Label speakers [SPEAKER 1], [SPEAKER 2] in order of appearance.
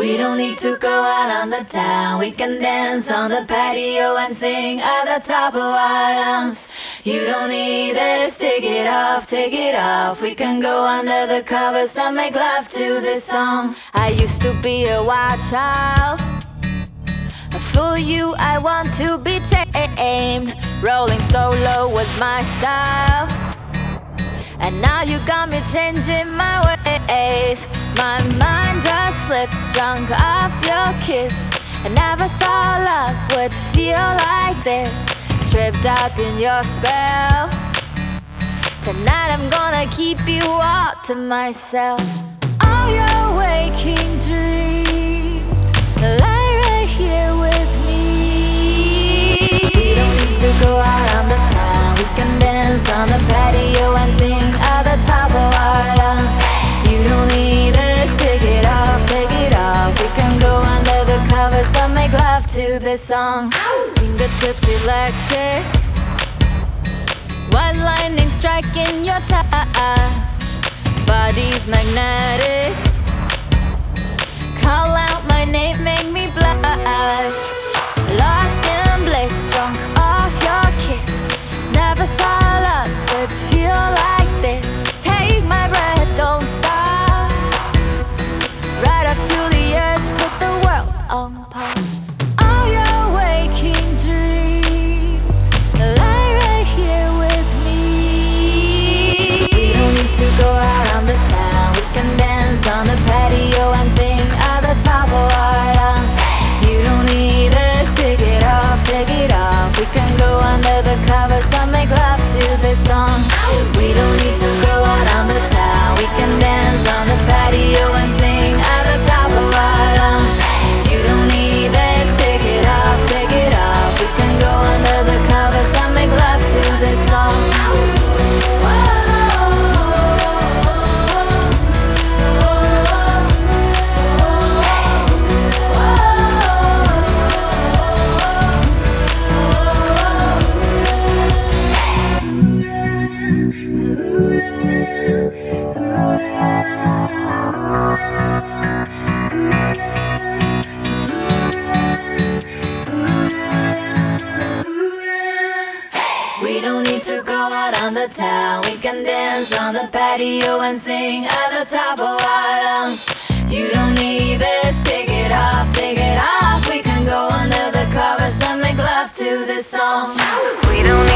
[SPEAKER 1] We don't need to go out on the town. We can dance on the patio and sing at the top of our lungs. You don't need this, take it off, take it off. We can go under the covers and make love to this song. I used to be a wild child, but for you I want to be tamed. Rolling solo was my style, and now you got me changing my ways. My mind just slipped, drunk off your kiss. I never thought love would feel like this. Tripped up in your spell. Tonight I'm gonna keep you all to myself. All your waking dreams lie right here with me. We don't need to go out on the town. We can dance on the patio and sing at the top of our lungs. You don't need this, take it off, take it off. We can go under the covers and make love to this song. Fingertips electric, white lightning striking your touch. Body's magnetic, call out my name, make me blush. Lost in bliss, drunk off your kiss. Never thought love would feel like this. Take my breath, don't stop. Right up to the edge, put the world on pause. All your waking dreams lie right here with me. We don't need to go out on the town. We can dance on the patio and sing at the top of our lungs. You don't need this, take it off, take it off. We can go under the covers and make love to this song. We don't need to go out on the town. We can dance on the patio and sing at the top of our lungs. You don't need this, take it off, take it off. We can go under the covers and make love to this song. We don't need to go out on the town. We can dance on the patio and sing at the top of our lungs. You don't need this, take it off, take it off. We can go under the covers and make love to this song. We don't